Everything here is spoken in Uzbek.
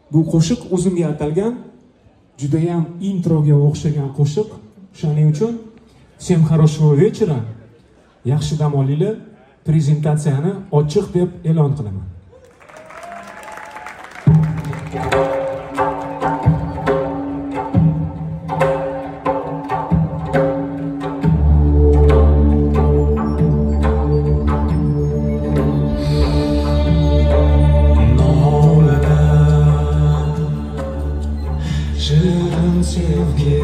Bu qo'shiq o'zimga atalgan, judayam introga o'xshagan qo'shiq. Shuning uchun всем хорошего вечера. Yaxshi dam olinglar. Prezentatsiyani ochiq deb e'lon qilaman. Shirin sevgi